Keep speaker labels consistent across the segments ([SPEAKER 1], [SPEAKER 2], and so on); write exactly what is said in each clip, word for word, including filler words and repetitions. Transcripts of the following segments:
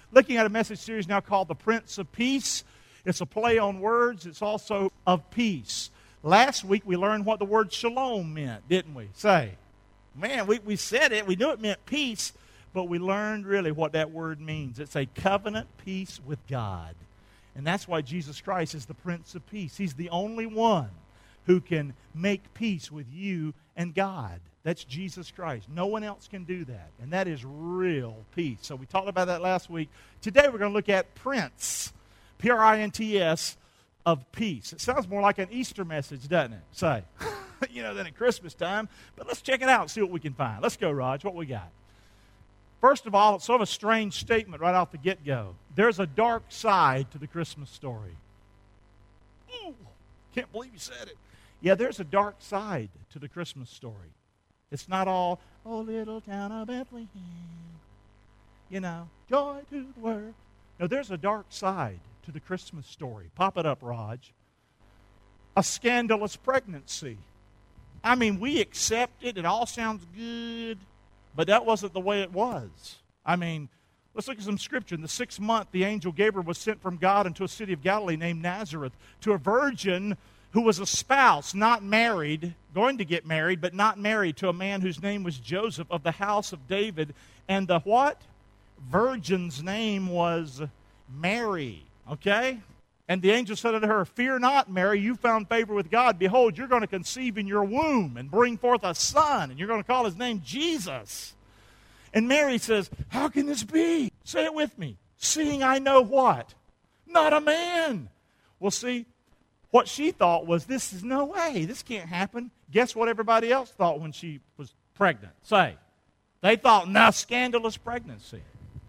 [SPEAKER 1] looking at a message series now called The Prince of Peace. It's a play on words. It's also of peace. Last week we learned what the word shalom meant, didn't we? Say, man, we, we said it. We knew it meant peace, but we learned really what that word means. It's a covenant peace with God. And that's why Jesus Christ is the Prince of Peace. He's the only one who can make peace with you and God. That's Jesus Christ. No one else can do that. And that is real peace. So we talked about that last week. Today we're going to look at Prince, P R I N T S, of peace. It sounds more like an Easter message, doesn't it? Say, you know, than at Christmas time. But let's check it out and see what we can find. Let's go, Raj. What we got? First of all, it's sort of a strange statement right off the get-go. There's a dark side to the Christmas story. Ooh, can't believe you said it. Yeah, there's a dark side to the Christmas story. It's not all, oh, little town of Bethlehem, you know, joy to the world. No, there's a dark side to the Christmas story. Pop it up, Raj. A scandalous pregnancy. I mean, we accept it. It all sounds good. But that wasn't the way it was. I mean, let's look at some scripture. In the sixth month, the angel Gabriel was sent from God into a city of Galilee named Nazareth to a virgin who was a spouse, not married, going to get married, but not married, to a man whose name was Joseph of the house of David. And the what? Virgin's name was Mary. Okay? And the angel said unto her, fear not, Mary, you found favor with God. Behold, you're going to conceive in your womb and bring forth a son, and you're going to call his name Jesus. And Mary says, how can this be? Say it with me. Seeing I know what? Not a man. Well, see, what she thought was, this is no way. This can't happen. Guess what everybody else thought when she was pregnant? Say. They thought, nah, scandalous pregnancy.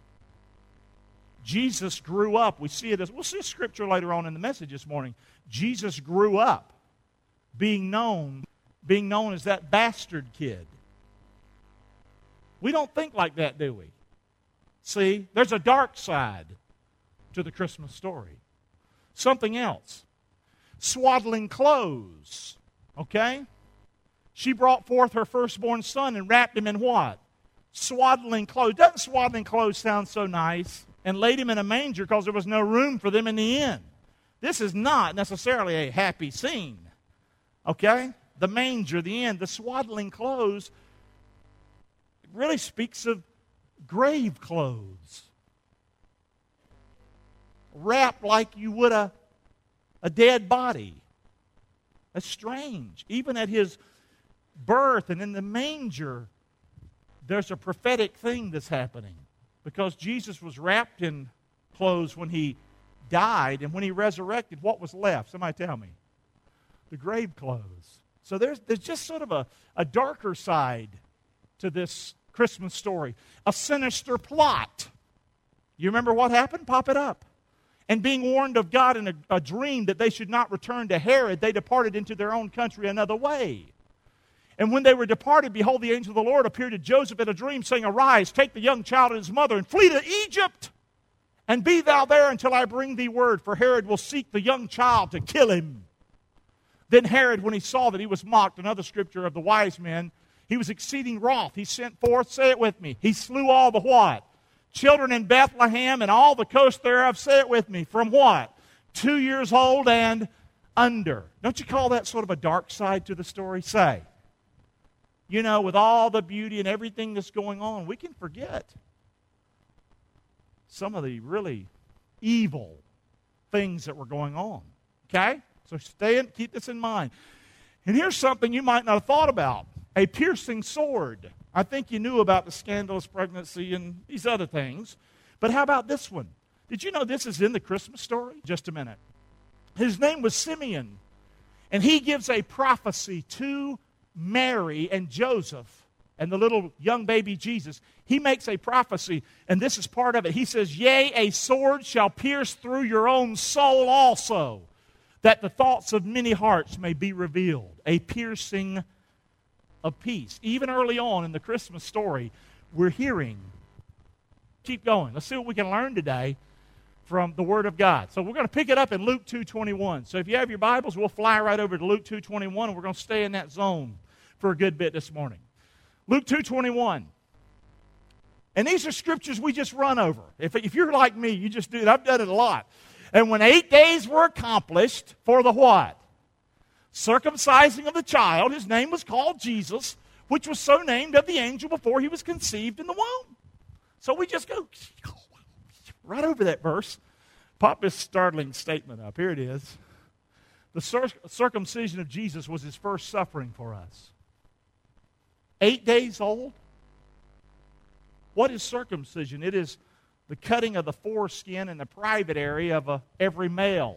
[SPEAKER 1] Jesus grew up. We see it as, we'll see a scripture later on in the message this morning. Jesus grew up being known, being known as that bastard kid. We don't think like that, do we? See, there's a dark side to the Christmas story. Something else. Swaddling clothes. Okay? She brought forth her firstborn son and wrapped him in what? Swaddling clothes. Doesn't swaddling clothes sound so nice? And laid him in a manger because there was no room for them in the inn. This is not necessarily a happy scene. Okay? The manger, the inn, the swaddling clothes really speaks of grave clothes. Wrapped like you would a, a dead body. That's strange. Even at his birth and in the manger, there's a prophetic thing that's happening. Because Jesus was wrapped in clothes when he died, and when he resurrected, what was left? Somebody tell me. The grave clothes. So there's, there's just sort of a, a darker side to this Christmas story. A sinister plot. You remember what happened? Pop it up. And being warned of God in a, a dream that they should not return to Herod, they departed into their own country another way. And when they were departed, behold, the angel of the Lord appeared to Joseph in a dream, saying, arise, take the young child and his mother, and flee to Egypt, and be thou there until I bring thee word, for Herod will seek the young child to kill him. Then Herod, when he saw that he was mocked, another scripture of the wise men, he was exceeding wroth. He sent forth, say it with me, he slew all the what? Children in Bethlehem and all the coast thereof, say it with me, from what? Two years old and under. Don't you call that sort of a dark side to the story? Say. You know, with all the beauty and everything that's going on, we can forget some of the really evil things that were going on. Okay? So stay in, keep this in mind. And here's something you might not have thought about. A piercing sword. I think you knew about the scandalous pregnancy and these other things. But how about this one? Did you know this is in the Christmas story? Just a minute. His name was Simeon. And he gives a prophecy to Mary and Joseph and the little young baby Jesus. He makes a prophecy, and this is part of it. He says, yea, a sword shall pierce through your own soul also, that the thoughts of many hearts may be revealed. A piercing of peace. Even early on in the Christmas story, we're hearing. Keep going. Let's see what we can learn today from the Word of God. So we're going to pick it up in Luke two twenty-one. So if you have your Bibles, we'll fly right over to Luke two twenty-one, and we're going to stay in that zone for a good bit this morning. Luke two twenty-one. And these are scriptures we just run over. If, if you're like me, you just do it. I've done it a lot. And when eight days were accomplished for the what? Circumcising of the child, his name was called Jesus, which was so named of the angel before he was conceived in the womb. So we just go right over that verse. Pop this startling statement up. Here it is. The cir- circumcision of Jesus was his first suffering for us. Eight days old. What is circumcision? It is the cutting of the foreskin in the private area of a, every male.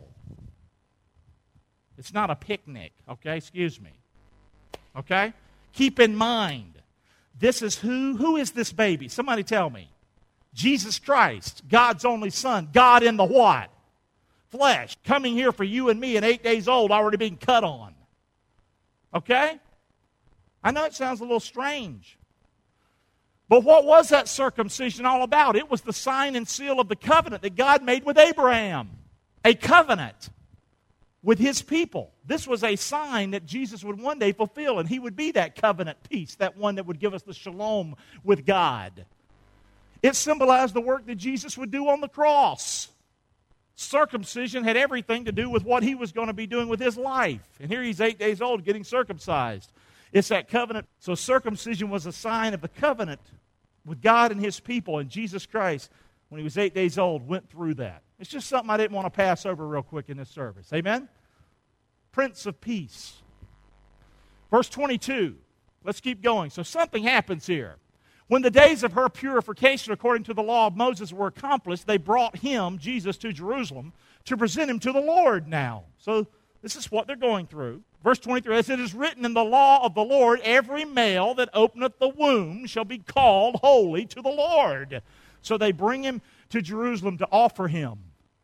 [SPEAKER 1] It's not a picnic, okay? Excuse me. Okay? Keep in mind, this is who? Who is this baby? Somebody tell me. Jesus Christ, God's only Son. God in the what? Flesh. Coming here for you and me at eight days old, already being cut on. Okay? I know it sounds a little strange. But what was that circumcision all about? It was the sign and seal of the covenant that God made with Abraham. A covenant with his people. This was a sign that Jesus would one day fulfill, and he would be that covenant piece, that one that would give us the shalom with God. It symbolized the work that Jesus would do on the cross. Circumcision had everything to do with what he was going to be doing with his life. And here he's eight days old getting circumcised. It's that covenant. So circumcision was a sign of the covenant with God and his people. And Jesus Christ, when he was eight days old, went through that. It's just something I didn't want to pass over real quick in this service. Amen? Prince of Peace. Verse twenty-two. Let's keep going. So something happens here. When the days of her purification according to the law of Moses were accomplished, they brought him, Jesus, to Jerusalem to present him to the Lord now. So this is what they're going through. Verse twenty-three, as it is written in the law of the Lord, every male that openeth the womb shall be called holy to the Lord. So they bring him to Jerusalem to offer him.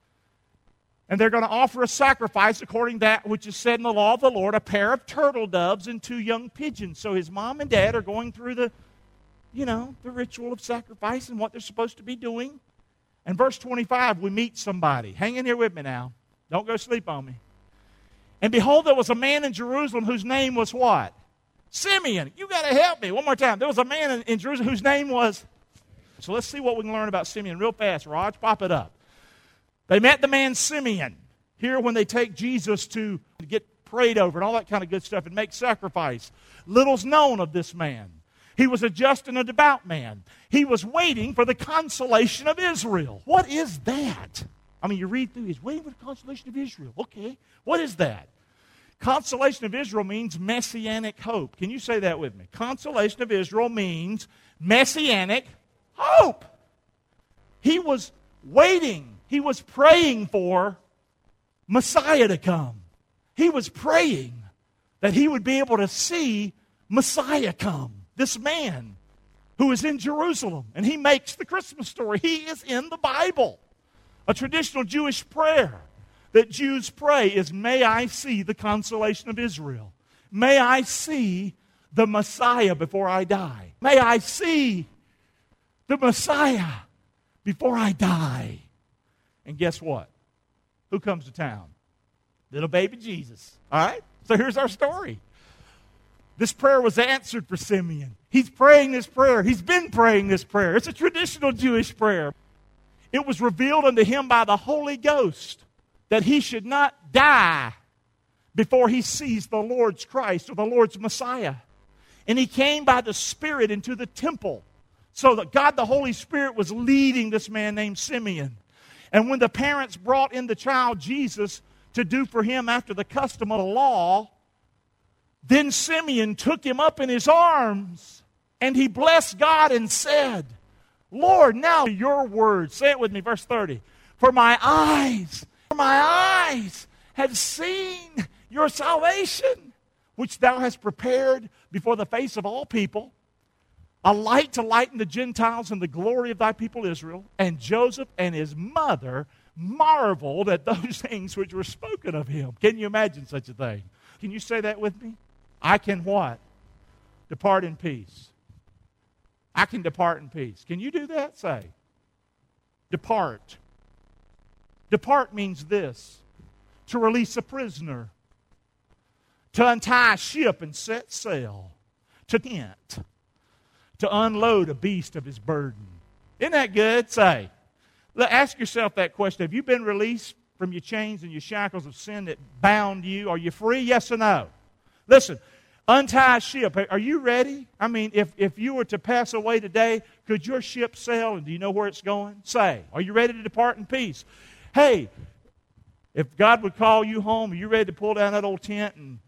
[SPEAKER 1] And they're going to offer a sacrifice according to that which is said in the law of the Lord, a pair of turtle doves and two young pigeons. So his mom and dad are going through the, you know, the ritual of sacrifice and what they're supposed to be doing. And verse twenty-five, we meet somebody. Hang in here with me now. Don't go sleep on me. And behold, there was a man in Jerusalem whose name was what? Simeon. You got to help me. One more time. There was a man in, in Jerusalem whose name was... So let's see what we can learn about Simeon real fast. Raj, pop it up. They met the man Simeon here when they take Jesus to get prayed over and all that kind of good stuff and make sacrifice. Little's known of this man. He was a just and a devout man. He was waiting for the consolation of Israel. What is that? I mean, you read through, he's waiting for the consolation of Israel. Okay, what is that? Consolation of Israel means messianic hope. Can you say that with me? Consolation of Israel means messianic hope. He was waiting. He was praying for Messiah to come. He was praying that he would be able to see Messiah come. This man who is in Jerusalem, and he makes the Christmas story. He is in the Bible. A traditional Jewish prayer that Jews pray is, may I see the consolation of Israel. May I see the Messiah before I die. May I see the Messiah before I die. And guess what? Who comes to town? Little baby Jesus. All right? So here's our story. This prayer was answered for Simeon. He's praying this prayer. He's been praying this prayer. It's a traditional Jewish prayer. It was revealed unto him by the Holy Ghost that he should not die before he sees the Lord's Christ or the Lord's Messiah. And he came by the Spirit into the temple. So that God the Holy Spirit was leading this man named Simeon. And when the parents brought in the child Jesus to do for him after the custom of the law, then Simeon took him up in his arms and he blessed God and said, Lord, now your word. Say it with me, verse thirty. For my eyes, for my eyes have seen your salvation, which thou hast prepared before the face of all people, a light to lighten the Gentiles and the glory of thy people Israel. And Joseph and his mother marveled at those things which were spoken of him. Can you imagine such a thing? Can you say that with me? I can what? Depart in peace. I can depart in peace. Can you do that? Say. Depart. Depart means this. To release a prisoner. To untie a ship and set sail. To tent. To unload a beast of his burden. Isn't that good? Say. Ask yourself that question. Have you been released from your chains and your shackles of sin that bound you? Are you free? Yes or no? Listen, untie a ship. Are you ready? I mean, if, if you were to pass away today, could your ship sail, and do you know where it's going? Say, are you ready to depart in peace? Hey, if God would call you home, are you ready to pull down that old tent and,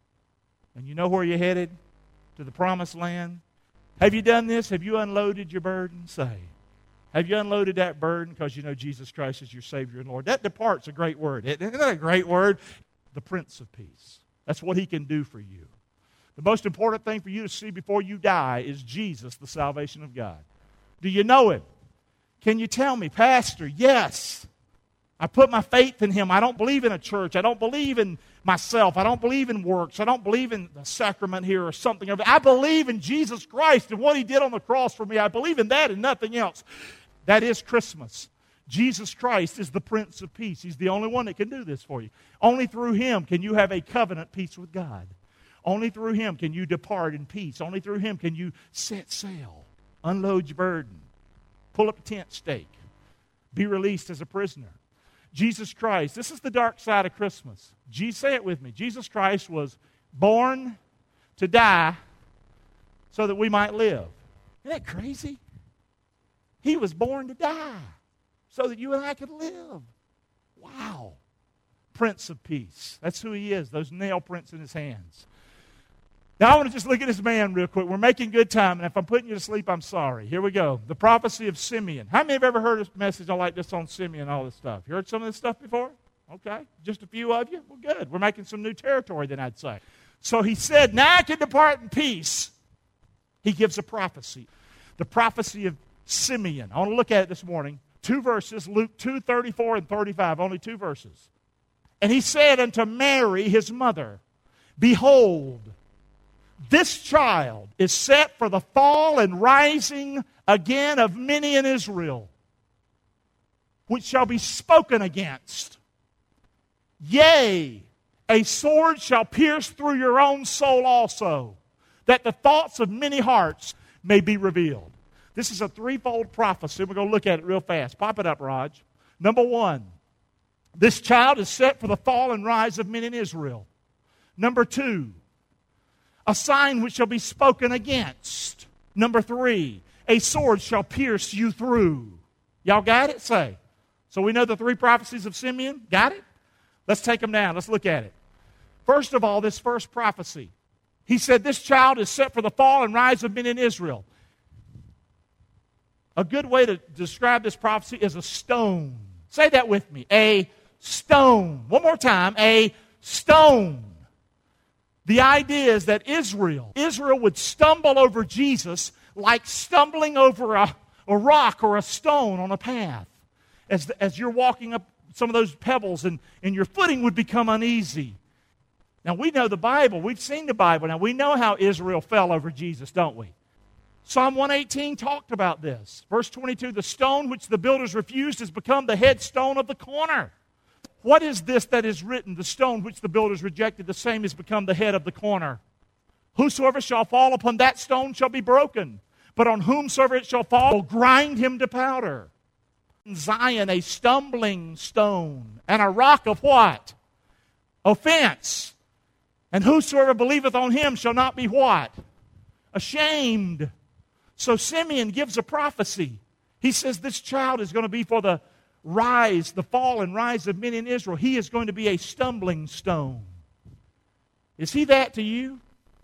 [SPEAKER 1] and you know where you're headed? To the promised land? Have you done this? Have you unloaded your burden? Say. Have you unloaded that burden because you know Jesus Christ is your Savior and Lord? That depart's a great word. Isn't that a great word? The Prince of Peace. That's what He can do for you. The most important thing for you to see before you die is Jesus, the salvation of God. Do you know Him? Can you tell me, Pastor, yes, I put my faith in Him. I don't believe in a church. I don't believe in myself. I don't believe in works. I don't believe in the sacrament here or something. I believe in Jesus Christ and what He did on the cross for me. I believe in that and nothing else. That is Christmas. Jesus Christ is the Prince of Peace. He's the only one that can do this for you. Only through Him can you have a covenant peace with God. Only through Him can you depart in peace. Only through Him can you set sail, unload your burden, pull up a tent stake, be released as a prisoner. Jesus Christ, this is the dark side of Christmas. Jesus, say it with me. Jesus Christ was born to die so that we might live. Isn't that crazy? He was born to die so that you and I could live. Wow. Prince of Peace. That's who He is, those nail prints in His hands. Now I want to just look at this man real quick. We're making good time, and if I'm putting you to sleep, I'm sorry. Here we go. The prophecy of Simeon. How many have ever heard a message like this on Simeon and all this stuff? You heard some of this stuff before? Okay. Just a few of you? Well, good. We're making some new territory then, I'd say. So he said, now I can depart in peace. He gives a prophecy. The prophecy of Simeon. I want to look at it this morning. Two verses, Luke two, thirty-four and thirty-five, only two verses. And he said unto Mary, his mother, behold, this child is set for the fall and rising again of many in Israel, which shall be spoken against. Yea, a sword shall pierce through your own soul also, that the thoughts of many hearts may be revealed. This is a threefold prophecy. We're going to look at it real fast. Pop it up, Raj. Number one, this child is set for the fall and rise of men in Israel. Number two, a sign which shall be spoken against. Number three, a sword shall pierce you through. Y'all got it? Say. So we know the three prophecies of Simeon. Got it? Let's take them down. Let's look at it. First of all, this first prophecy. He said this child is set for the fall and rise of men in Israel. A good way to describe this prophecy is a stone. Say that with me. A stone. One more time. A stone. The idea is that Israel, Israel would stumble over Jesus like stumbling over a, a rock or a stone on a path. As, as you're walking up some of those pebbles and, and your footing would become uneasy. Now we know the Bible. We've seen the Bible. Now we know how Israel fell over Jesus, don't we? Psalm one eighteen talked about this. Verse twenty-two, the stone which the builders refused has become the headstone of the corner. What is this that is written? The stone which the builders rejected, the same has become the head of the corner. Whosoever shall fall upon that stone shall be broken, but on whomsoever it shall fall will grind him to powder. In Zion, a stumbling stone, and a rock of what? Offense. And whosoever believeth on him shall not be what? Ashamed. So Simeon gives a prophecy. He says this child is going to be for the rise, the fall and rise of men in Israel. He is going to be a stumbling stone. Is he that to you?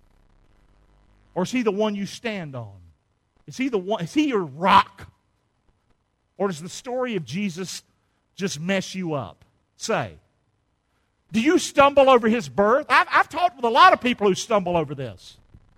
[SPEAKER 1] Or is he the one you stand on? Is he the one? Is he your rock? Or does the story of Jesus just mess you up? Say. Do you stumble over his birth? I've, I've talked with a lot of people who stumble over this.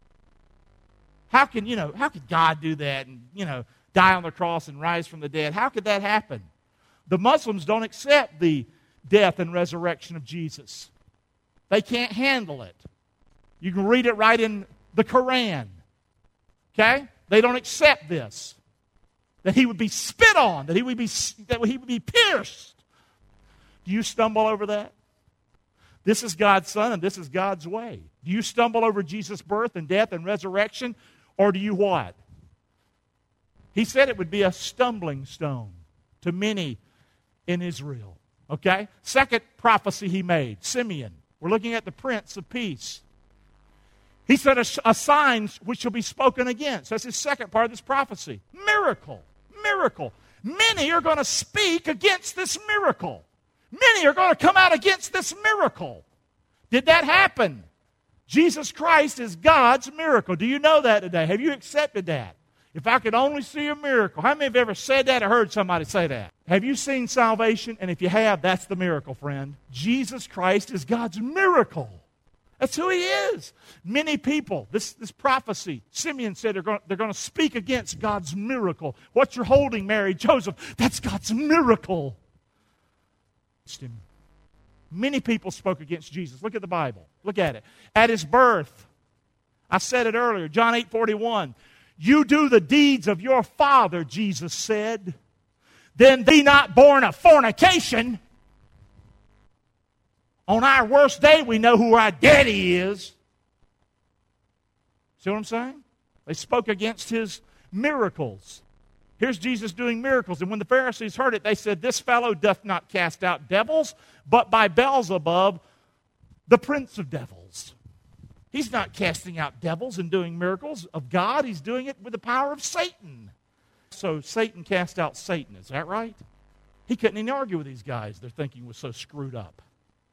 [SPEAKER 1] How can, you know, how could God do that and, you know, die on the cross and rise from the dead? How could that happen? The Muslims don't accept the death and resurrection of Jesus. They can't handle it. You can read it right in the Quran. Okay? They don't accept this. That he would be spit on, that he would be that he would be pierced. Do you stumble over that? This is God's Son and this is God's way. Do you stumble over Jesus' birth and death and resurrection? Or do you what? He said it would be a stumbling stone to many in Israel. Okay? Second prophecy he made, Simeon. We're looking at the Prince of Peace. He said, a, a sign which shall be spoken against. That's his second part of this prophecy. Miracle. Miracle. Many are going to speak against this miracle. Many are going to come out against this miracle. Did that happen? Jesus Christ is God's miracle. Do you know that today? Have you accepted that? If I could only see a miracle. How many have ever said that or heard somebody say that? Have you seen salvation? And if you have, that's the miracle, friend. Jesus Christ is God's miracle. That's who He is. Many people, this, this prophecy, Simeon said they're going, they're going to speak against God's miracle. What you're holding, Mary, Joseph, that's God's miracle. Many people spoke against Jesus. Look at the Bible. Look at it. At His birth, I said it earlier, John eight forty-one. You do the deeds of your father, Jesus said. Then be not born of fornication. On our worst day, we know who our daddy is. See what I'm saying? They spoke against His miracles. Here's Jesus doing miracles. And when the Pharisees heard it, they said, this fellow doth not cast out devils, but by Beelzebub, the prince of devils. He's not casting out devils and doing miracles of God. He's doing it with the power of Satan. So Satan cast out Satan. Is that right? He couldn't even argue with these guys. Their thinking was so screwed up.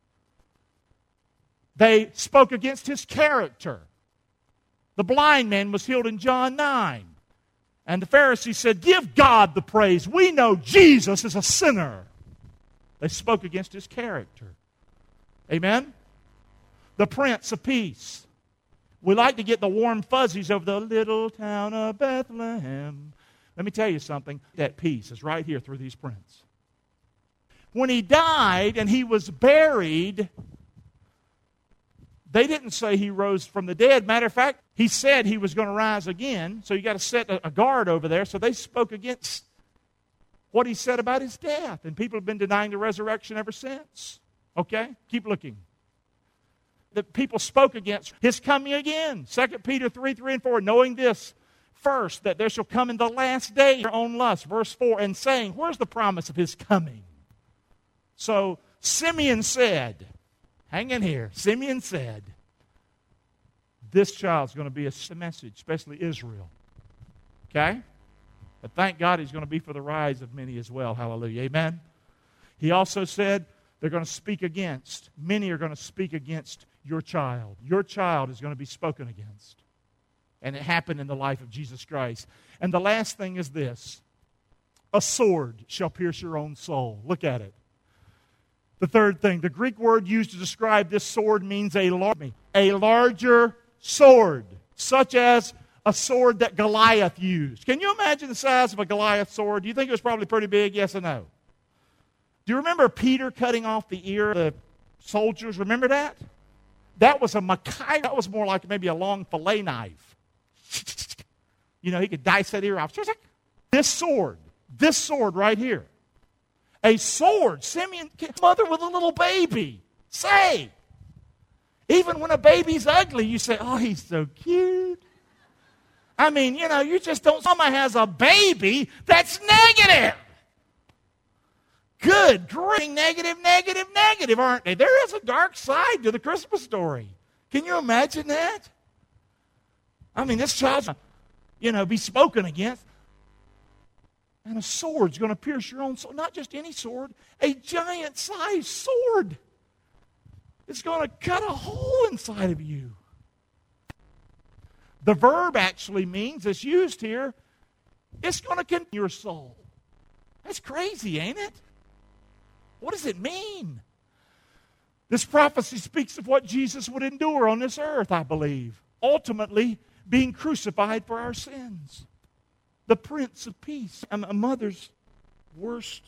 [SPEAKER 1] They spoke against His character. The blind man was healed in John nine. And the Pharisees said, give God the praise. We know Jesus is a sinner. They spoke against His character. Amen? The Prince of Peace. We like to get the warm fuzzies over the little town of Bethlehem. Let me tell you something. That peace is right here through these prints. When He died and He was buried, they didn't say He rose from the dead. Matter of fact, He said He was going to rise again. So you got to set a, a guard over there. So they spoke against what He said about His death. And people have been denying the resurrection ever since. Okay? Keep looking. The people spoke against His coming again. Second Peter three, three and four, knowing this first, that there shall come in the last day your own lust. Verse four, and saying, where's the promise of His coming? So Simeon said, hang in here, Simeon said, this child's going to be a message, especially Israel. Okay? But thank God He's going to be for the rise of many as well. Hallelujah. Amen? He also said they're going to speak against. Many are going to speak against your child. Your child is going to be spoken against. And it happened in the life of Jesus Christ. And the last thing is this. A sword shall pierce your own soul. Look at it. The third thing, the Greek word used to describe this sword means a, lar- a larger sword, such as a sword that Goliath used. Can you imagine the size of a Goliath sword? Do you think it was probably pretty big? Yes or no? Do you remember Peter cutting off the ear of the soldiers? Remember that? That was a Mackay. That was more like maybe a long fillet knife. You know, he could dice that ear off. This sword, this sword right here. A sword. Simeon, mother with a little baby. Say. Even when a baby's ugly, you say, oh, he's so cute. I mean, you know, you just don't. Mama has a baby. That's negative. Good, great, negative, negative, negative, aren't they? There is a dark side to the Christmas story. Can you imagine that? I mean, this child's, you know, be spoken against. And a sword's going to pierce your own soul. Not just any sword, a giant-sized sword. It's going to cut a hole inside of you. The verb actually means, it's used here, it's going to cut your soul. That's crazy, ain't it? What does it mean? This prophecy speaks of what Jesus would endure on this earth, I believe. Ultimately, being crucified for our sins. The Prince of Peace. A mother's worst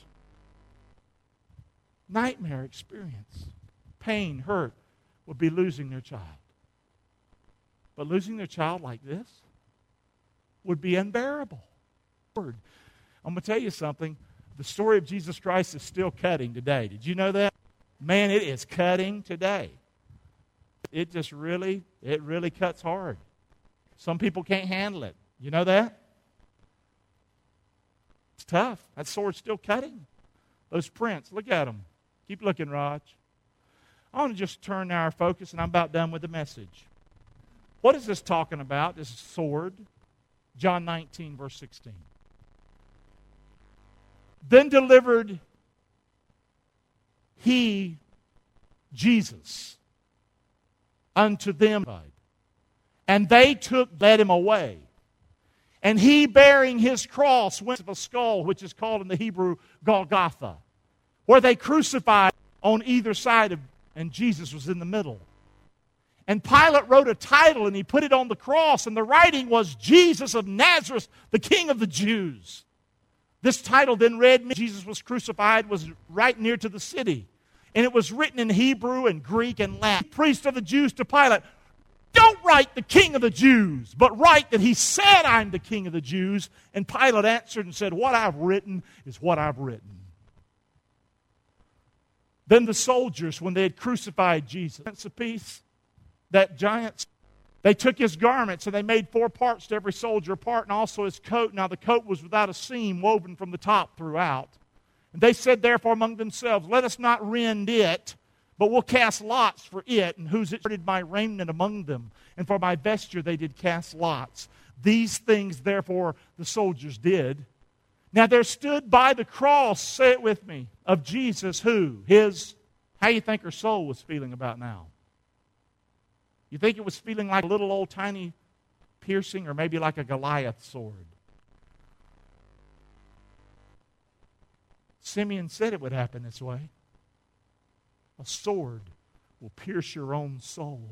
[SPEAKER 1] nightmare experience. Pain, hurt, would be losing their child. But losing their child like this would be unbearable. I'm going to tell you something. The story of Jesus Christ is still cutting today. Did you know that? Man, it is cutting today. It just really, it really cuts hard. Some people can't handle it. You know that? It's tough. That sword's still cutting. Those prints, look at them. Keep looking, Raj. I want to just turn our focus, and I'm about done with the message. What is this talking about, this sword? John nineteen, verse sixteen. Then delivered he, Jesus, unto them, and they took, led him away. And he, bearing his cross, went to a skull, which is called in the Hebrew Golgotha, where they crucified on either side of, and Jesus was in the middle. And Pilate wrote a title, and he put it on the cross, and the writing was, Jesus of Nazareth, the King of the Jews. This title then read, Jesus was crucified, was right near to the city. And it was written in Hebrew and Greek and Latin. Priest of the Jews to Pilate, don't write the King of the Jews, but write that he said, I'm the King of the Jews. And Pilate answered and said, what I've written is what I've written. Then the soldiers, when they had crucified Jesus, Prince of Peace, that giant, they took his garments and they made four parts to every soldier, a part and also his coat. Now the coat was without a seam, woven from the top throughout. And they said therefore among themselves, let us not rend it, but we'll cast lots for it, and whose it parted my raiment among them. And for my vesture they did cast lots. These things therefore the soldiers did. Now there stood by the cross, say it with me, of Jesus who? His, how you think her soul was feeling about now? You think it was feeling like a little old tiny piercing, or maybe like a Goliath sword? Simeon said it would happen this way. A sword will pierce your own soul.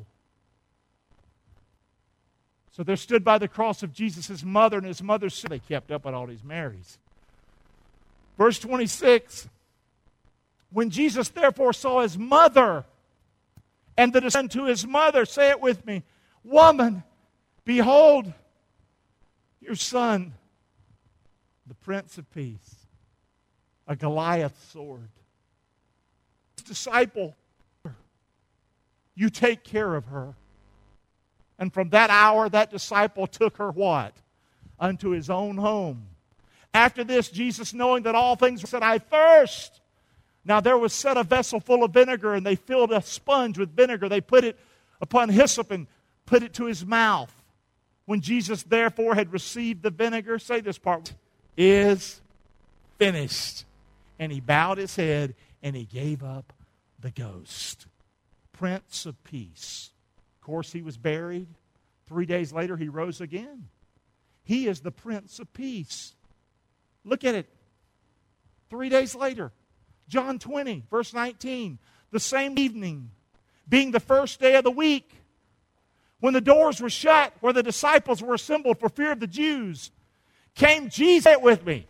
[SPEAKER 1] So there stood by the cross of Jesus his mother, and his mother said, they kept up at all these Marys. Verse twenty-six, when Jesus therefore saw his mother, and the son to his mother, say it with me, woman, behold your son, the Prince of Peace, a Goliath sword. Disciple, you take care of her. And from that hour, that disciple took her what? Unto his own home. After this, Jesus, knowing that all things, said, I thirst. Now there was set a vessel full of vinegar, and they filled a sponge with vinegar. They put it upon hyssop and put it to his mouth. When Jesus therefore had received the vinegar, say this part, is finished. And he bowed his head, and he gave up the ghost. Prince of Peace. Of course, he was buried. Three days later, he rose again. He is the Prince of Peace. Look at it. Three days later, John twenty, verse nineteen. The same evening, being the first day of the week, when the doors were shut, where the disciples were assembled for fear of the Jews, came Jesus. Say it with me.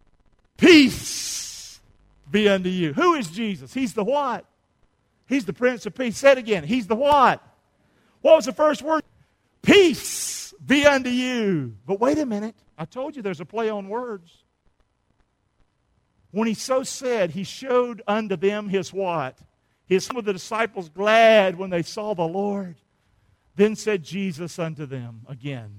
[SPEAKER 1] Peace be unto you. Who is Jesus? He's the what? He's the Prince of Peace. Say it again. He's the what? What was the first word? Peace be unto you. But wait a minute. I told you there's a play on words. When he so said, he showed unto them his what? His, some of the disciples glad when they saw the Lord. Then said Jesus unto them again,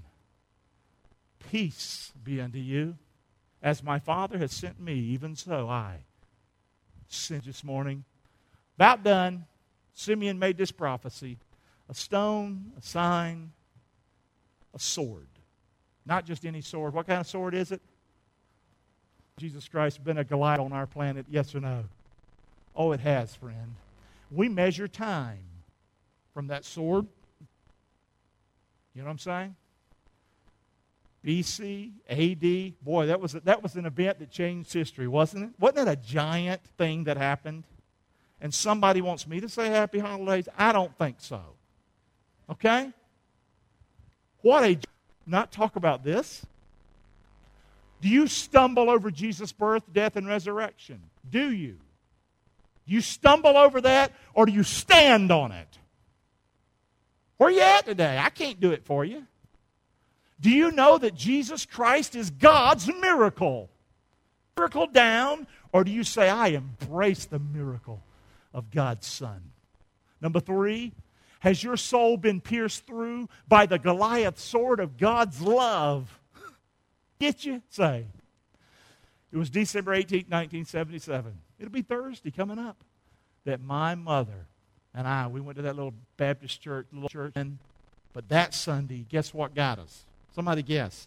[SPEAKER 1] peace be unto you. As my Father has sent me, even so I sent this morning. About done. Simeon made this prophecy. A stone, a sign, a sword. Not just any sword. What kind of sword is it? Jesus Christ been a Goliath on our planet, yes or no? Oh, it has, friend. We measure time from that sword. You know what I'm saying? B C, A D. Boy, that was, a, that was an event that changed history, wasn't it? Wasn't that a giant thing that happened? And somebody wants me to say happy holidays? I don't think so. Okay? What a... Not talk about this. Do you stumble over Jesus' birth, death, and resurrection? Do you? Do you stumble over that, or do you stand on it? Where are you at today? I can't do it for you. Do you know that Jesus Christ is God's miracle? Miracle down, or do you say, I embrace the miracle of God's Son? Number three, has your soul been pierced through by the Goliath sword of God's love? Get you? Say. It was December eighteenth, nineteen seventy-seven. It'll be Thursday coming up that my mother and I, we went to that little Baptist church, little church, and, but that Sunday, guess what got us? Somebody guess.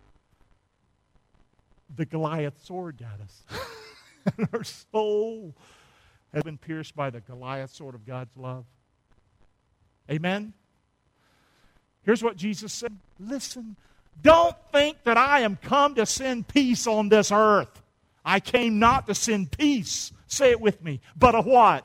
[SPEAKER 1] The Goliath sword got us. And our soul has been pierced by the Goliath sword of God's love. Amen? Here's what Jesus said. Listen, don't think that I am come to send peace on this earth. I came not to send peace. Say it with me. But a what?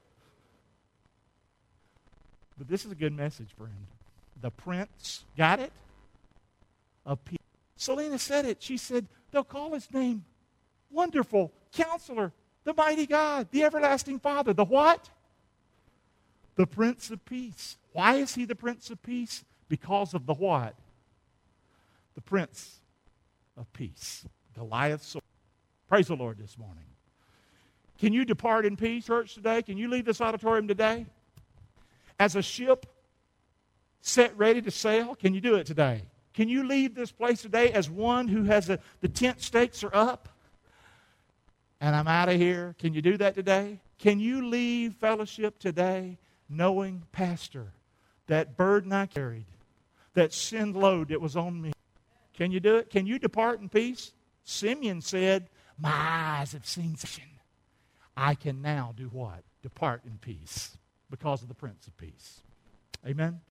[SPEAKER 1] But this is a good message, friend. The Prince, got it? Of peace. Selena said it. She said, they'll call his name Wonderful, Counselor, the Mighty God, the Everlasting Father. The what? The Prince of Peace. Why is he the Prince of Peace? Because of the what? The Prince of Peace. Goliath's sword. Praise the Lord this morning. Can you depart in peace, church, today? Can you leave this auditorium today? As a ship set ready to sail, can you do it today? Can you leave this place today as one who has a, the tent stakes are up? And I'm out of here. Can you do that today? Can you leave fellowship today knowing, Pastor, that burden I carried, that sin load that was on me? Can you do it? Can you depart in peace? Simeon said, my eyes have seen sin. I can now do what? Depart in peace because of the Prince of Peace. Amen?